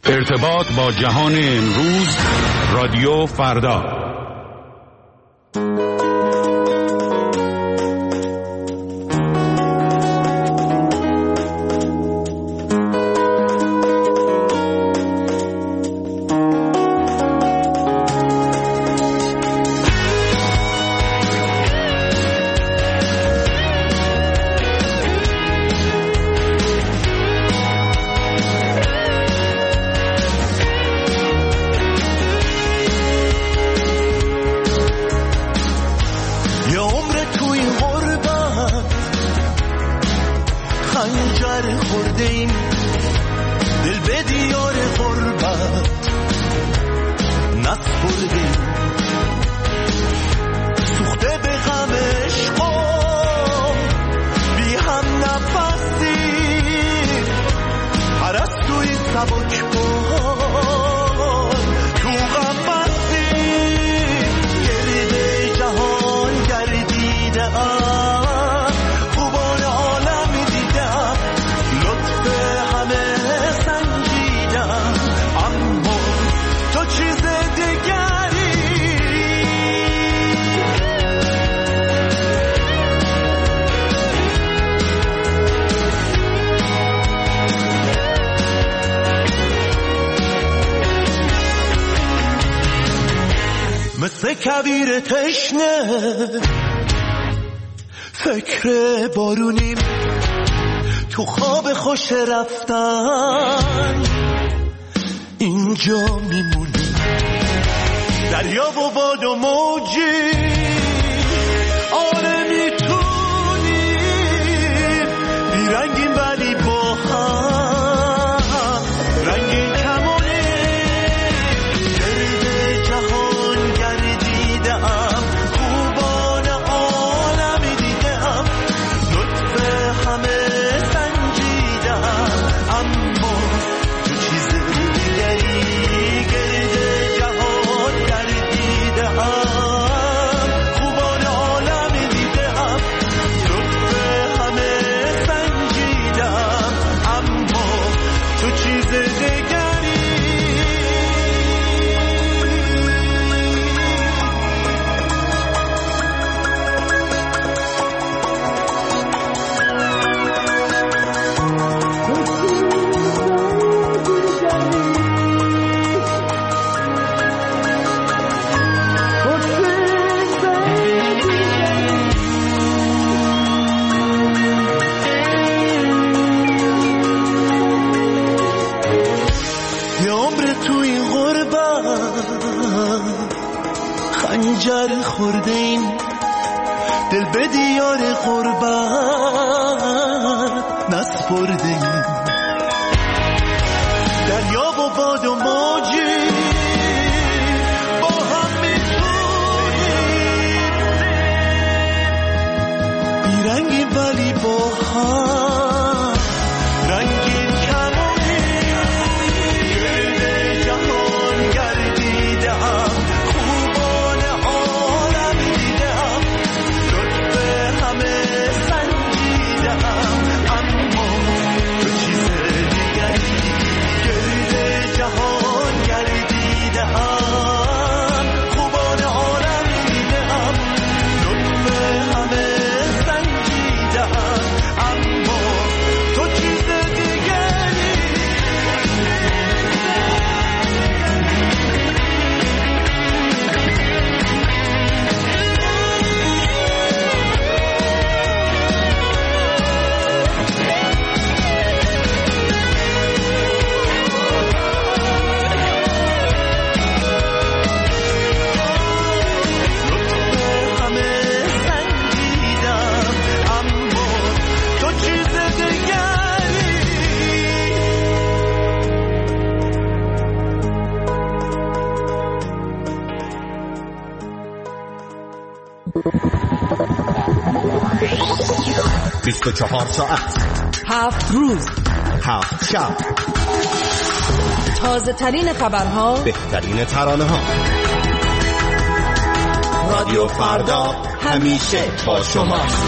ارتباط با جهان امروز، رادیو فردا. کبیر تشنه فکر بارونیم، تو خواب خوش رفتن اینجا میمونیم، دریا و باد و موجی آره میتونیم بیرنگیم ولی با هم رنگین خنجر خورده این دل به دیار غربت نسپرده این دریا و باد و موجی با هم میتونیم بیرنگیم ولی با هم رنگین کمونیم، گرد جهان گردیدم به 24 ساعت 7 روز 7 شب، تازه ترین خبرها، بهترین ترانه ها. رادیو فردا همیشه با شماست.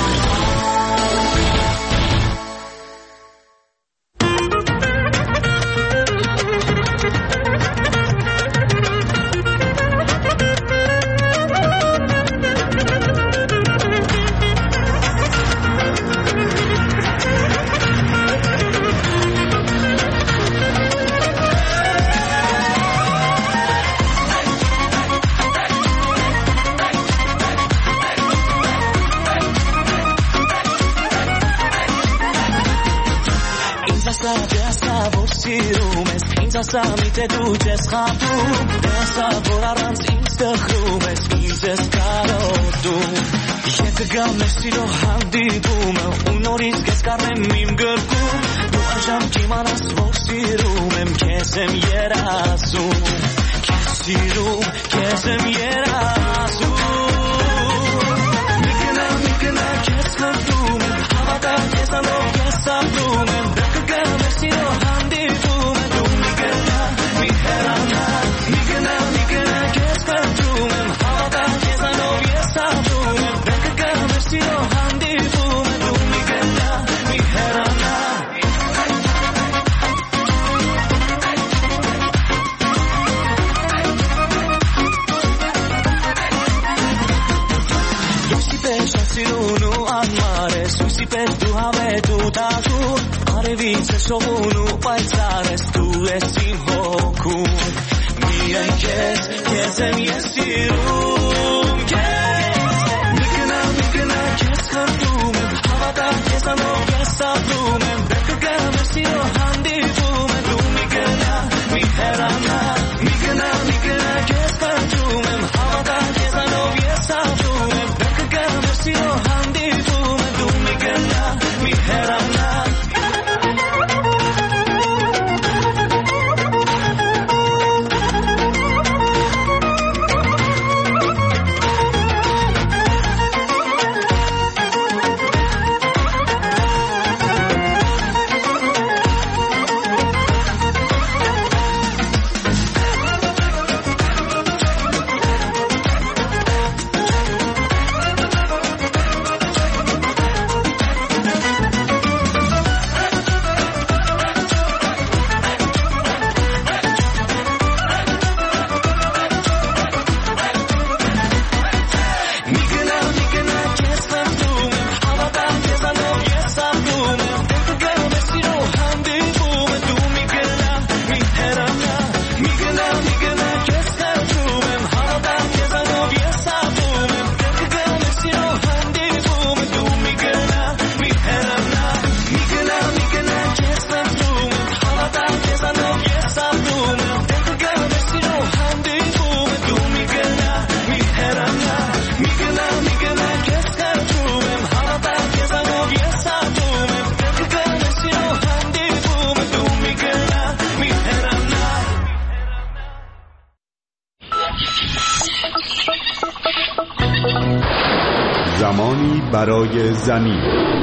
samite duces khapum esa vorarans instagrumes dieses karotum yekgam nesilo handibum unoris geskarem mim gerkum du ajam kimanas vosirumem kesem yerasum kesirum kesem yerasum mikna keskhadum havada kesano kesabum bekgam nesilo handibum du mikna miherana mikna keskhadum havada kesano kesabum bekgam nesilo handibum du mikna miherana Sirunu amare susi per tu ave tu taku arevice sovunu paisare tu esim hoku mi kesem yesirum kes mikna kes khadum havada kesano kesabum bekgam siro handibum tu mikna miherana mikna kes khadum havada kesano kesabum siro handibum du mikna miherana زمانی برای زمین.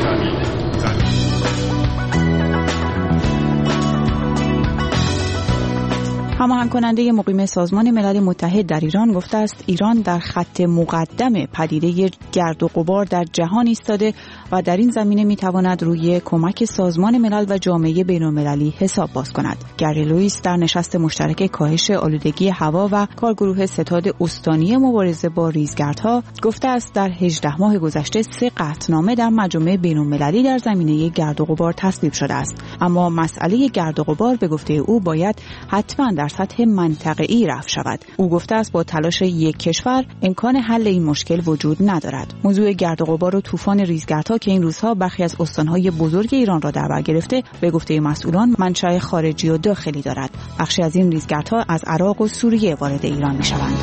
هماهنگ کننده مقیم سازمان ملل متحد در ایران گفته است ایران در خط مقدم پدیده گرد و غبار در جهان ایستاده و در این زمینه میتواند روی کمک سازمان ملل و جامعه بین‌المللی حساب باز کند. گری لوئیس در نشست مشترک کاهش آلودگی هوا و کارگروه ستاد استانی مبارزه با ریزگردها گفته است در 18 ماه گذشته 3 قطعنامه در مجامع بین‌المللی در زمینه گرد و غبار تصویب شده است. اما مسئله گرد و غبار به گفته او باید حتما در سطح منطقه‌ای رفع شود. او گفته است با تلاش یک کشور امکان حل این مشکل وجود ندارد. موضوع گرد و غبار و طوفان ریزگردها که این روزها برخی از استان‌های بزرگ ایران را در بر گرفته به گفته مسئولان منشأ خارجی و داخلی دارد. بخشی از این ریزگردها از عراق و سوریه وارد ایران می‌شوند.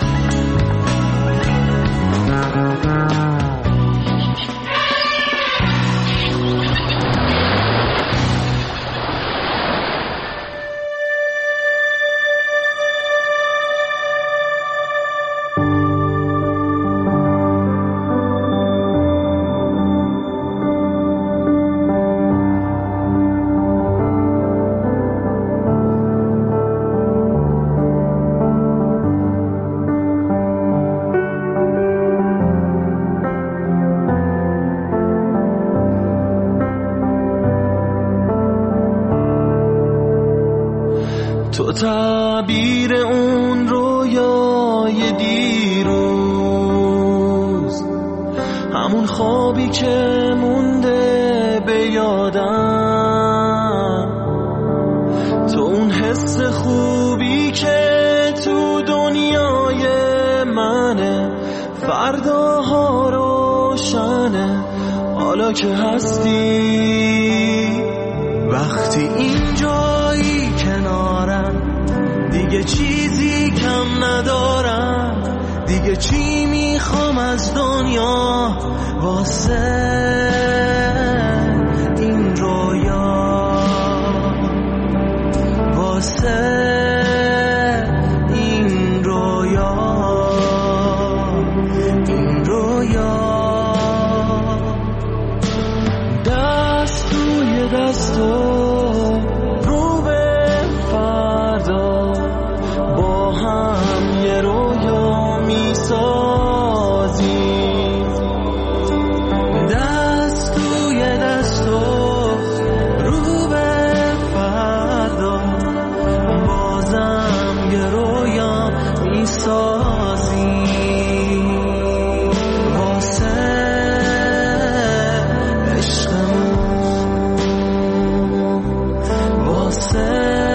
تو تعبیر اون رویای دیروز، همون خوابی که مونده به یادم، تو اون حس خوبی که تو دنیای منه، فرداها روشنه حالا که هستی. وقتی اینجایی کنارم ندارم، دیگه چی میخوام از دنیا واسه این رویا، واسه این رویا، این رویا. دست توی دستو رو به فردا با هم یه رویا میسازیم. دست توی دستو رو به فردا بازم یه رویا میسازیم. واسه عشقمون، واسه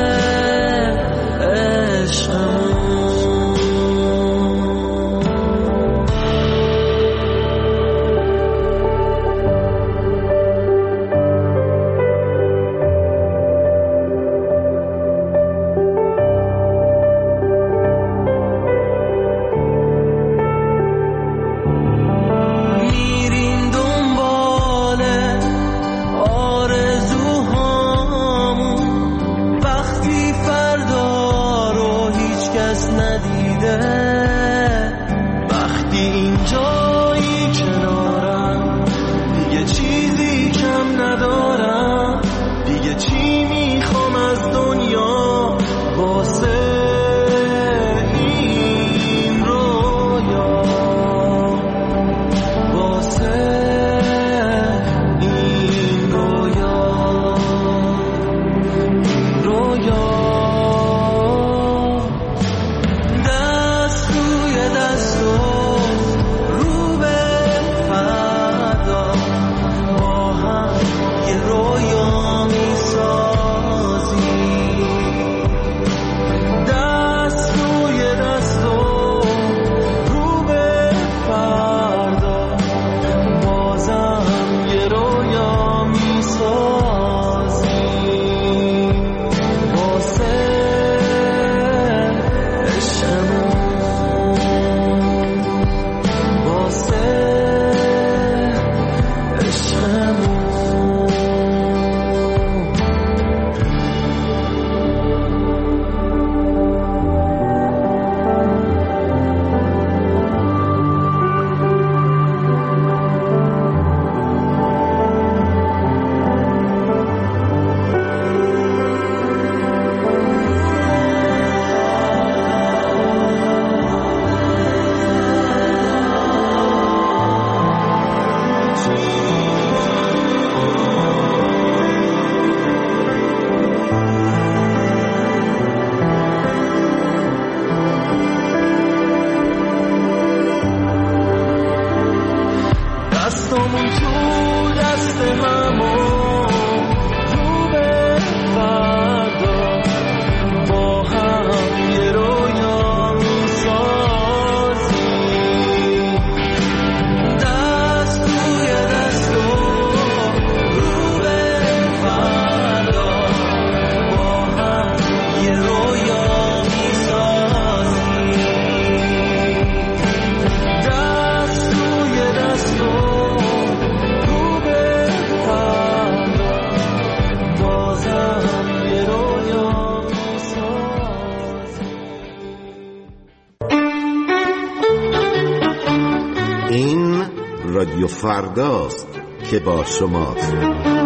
رادیو فرداست که با شماست.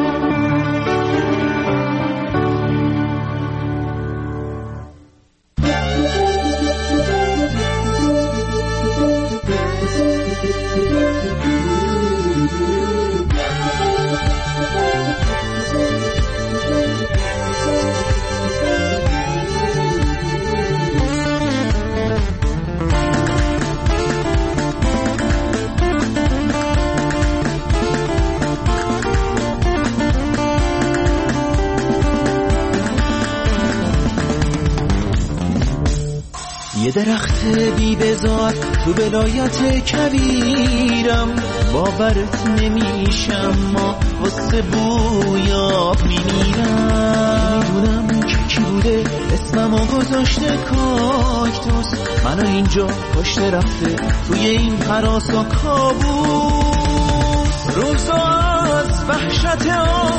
یه درخت بی بزار تو ولایت کبیرم، باورت نمیشم ما واسه بویا میمیرم. میدونم که کی بوده اسم اسممو گذاشته کاکتوس، منو اینجا کشته رفته توی این هراس و کابوس. روزا از وحشت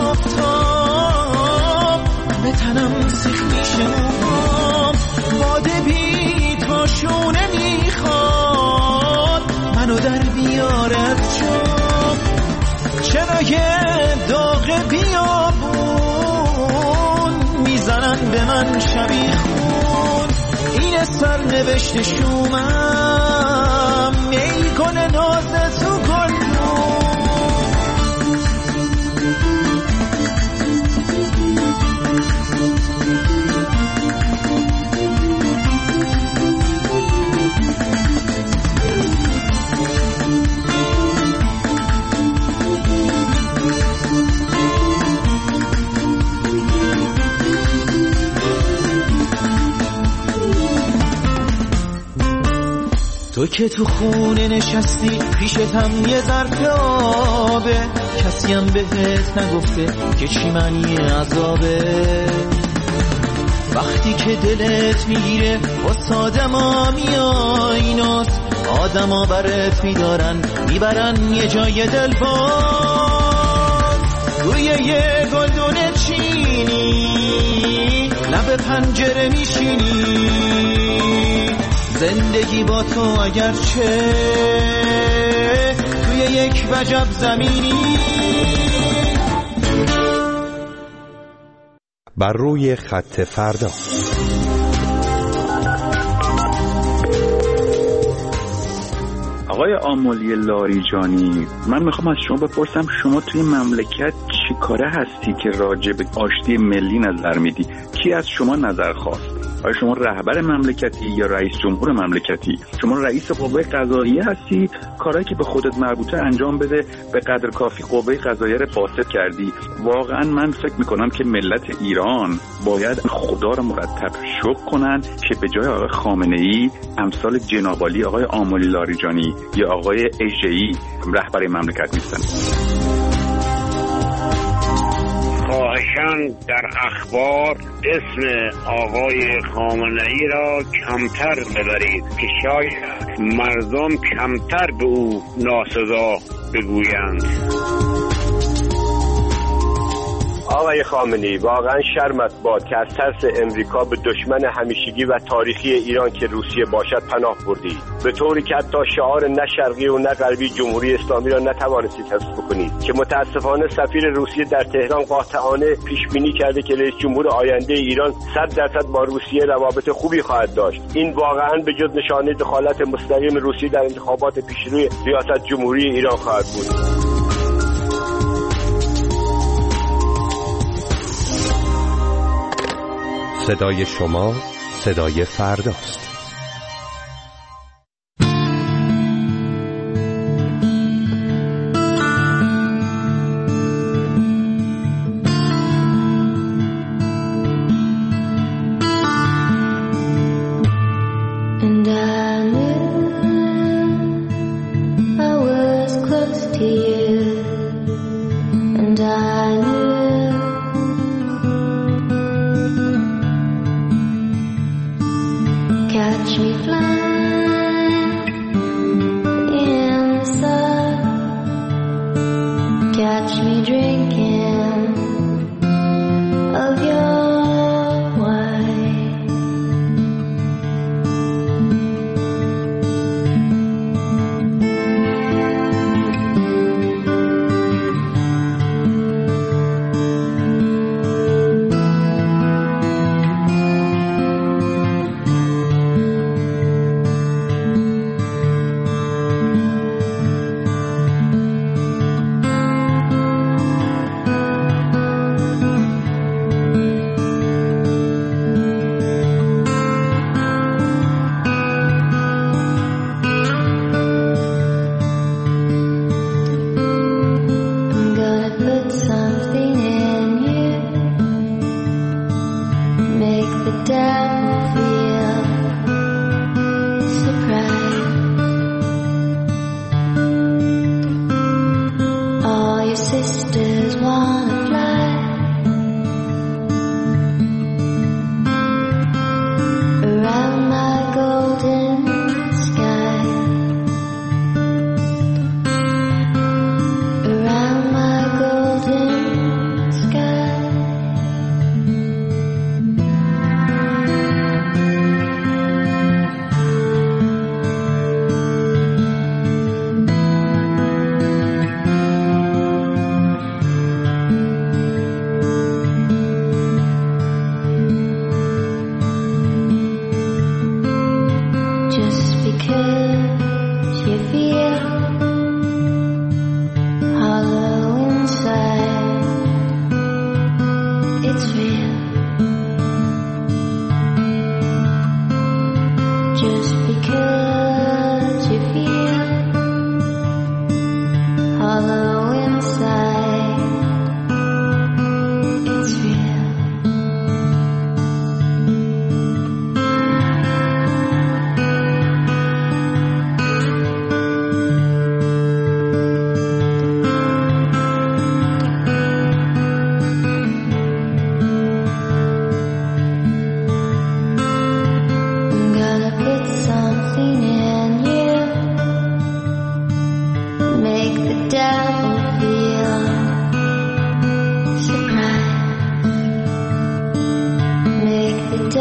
آفتاب به تنم سیخ میشه موهام، باده بی تاشونه میخواد منو در بیاره از جام. چرا یه داغ بیابون میزنن به من شبیخون، این سرنوشت شومم ای گل ناز تو گلدون. تو که تو خونه نشستی پیشتم یه ظرف آبه، کسیم بهت نگفته که چی معنی عذابه. وقتی که دلت میگیره واسه ما میای ناز، آدما برات میدارن میبرن یه جای دل باز. توی یه گلدون چینی لب پنجره میشینی، زندگی با تو اگرچه توی یک وجب زمینی. بر روی خط فردا. آقای آملی لاریجانی، من میخوام از شما بپرسم شما توی مملکت چی کاره هستی که راجع به آشتی ملی نظر میدی؟ کی از شما نظر خواست؟ آیا شما رهبر مملکتی یا رئیس جمهور مملکتی؟ شما رئیس قوه قضاییه هستی، کارهایی که به خودت مربوطه انجام بده، به قدر کافی قوه قضاییه رو فاسد کردی. واقعا من فکر میکنم که ملت ایران باید خدا رو مرتب شکر کنن که به جای آقای خامنه‌ای امثال جنابعالی آقای آملی لاریجانی یا آقای اژه‌ای رهبر مملکت نیستن. خواهشاً در اخبار اسم آقای خامنه‌ای را کمتر ببرید که شاید مردم کمتر به او ناسزا بگویند. آقای خامنه‌ای، واقعا شرمت باد که از ترس امریکا به دشمن همیشگی و تاریخی ایران که روسیه باشد پناه بردید، به طوری که حتی شعار نه شرقی و نه غربی جمهوری اسلامی را نتوانستید حفظ بکنید، که متاسفانه سفیر روسیه در تهران قاطعانه پیش بینی کرده که رئیس جمهور آینده ایران 100% با روسیه روابط خوبی خواهد داشت. این واقعا به جز نشانه دخالت مستقیم روسیه در انتخابات پیشروی ریاست جمهوری ایران خواهد بود. صدای شما صدای فرداست.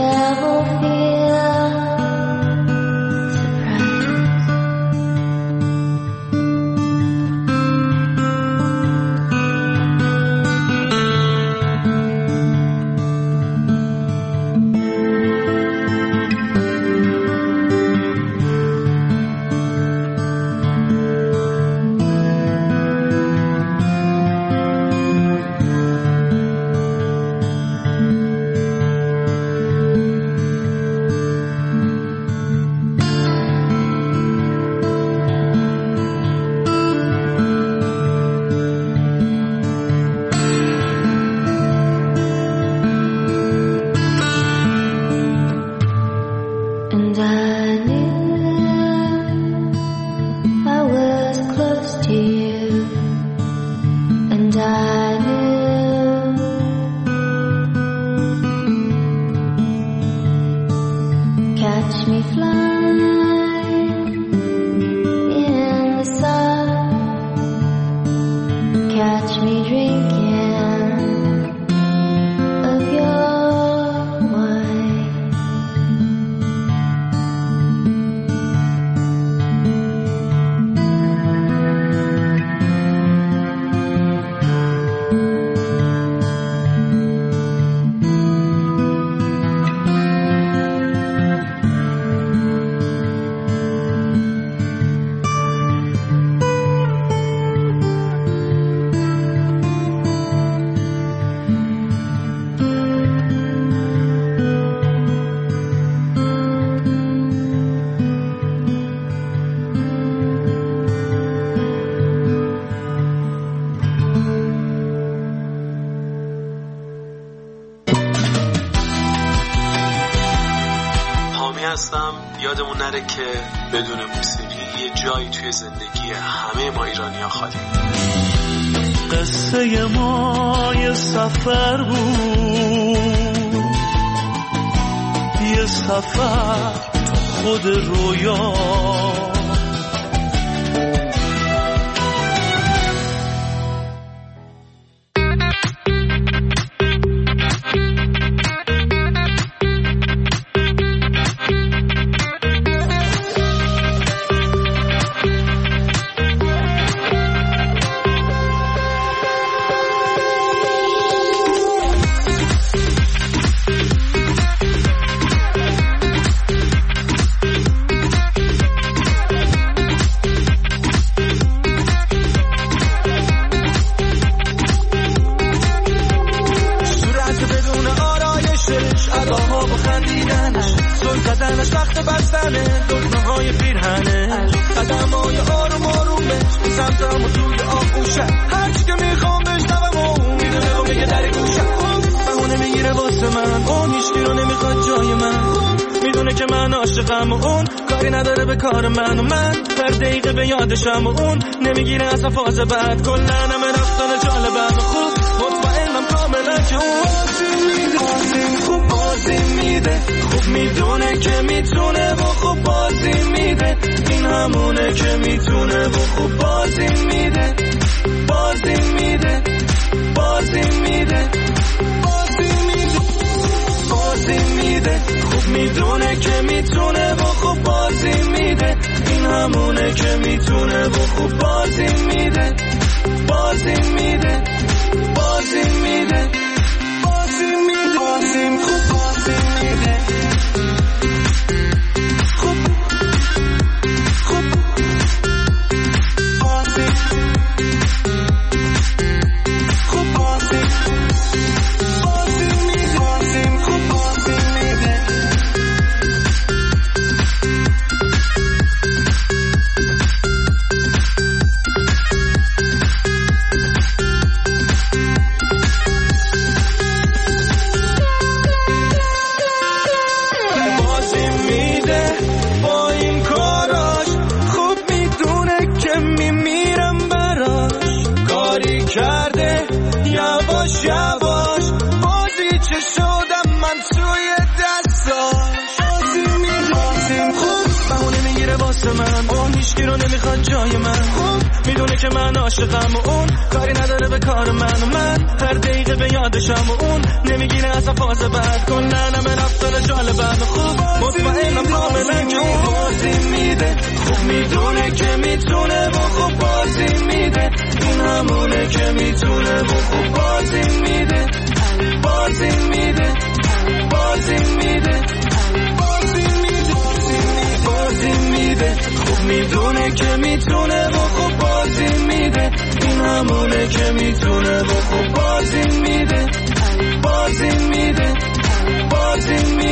یادمون نره که بدون موسیقی یه جایی توی زندگی همه ما ایرانی‌ها خالی. قصه ما یه سفر بود، یه سفر خود رویا، یادشم اون نمیگیره اصلا فاز بعد کلن همه رفتن جالبم خوب مطمئنم کاملا که اون خوب بازی میده، خوب میدونه که میتونه و خوب بازی میده، این همونه که میتونه و خوب بازی میده، بازی میده، بازی میده، بازی میده، بازی میده، خوب میدونه که میتونه و خوب بازی میده، این همونه که میتونه و خوب بازی میده، بازی میده، بازی میده، بازی میده، بازی خوب بازی میده، خوب خوب بازی خوب بازی بازی میده، بازی خوب بازی میده. یواش بازی چه شدم من توی دستاش، بازی میدازیم خوب بهونه میگیره واسه من، اون هیچکی رو نمیخواد جای من، خوب میدونه که من عاشقم و اون کاری نداره به کار من هر دقیقه به یادشم و اون نمیگیره اصلا فاز بعد کلن همه رفتار جالبم خوب مطمئنم کاملا که اون بازی میده خوب میدونه که میتونه و خوب بازی میده این همونه که میتونه و خوب بازی میده بازی میده بازی میده بازی میده خوب میدونه که میتونه و خوب بازی میده این همونه که میتونه و خوب بازی میده بازی میده بازی میده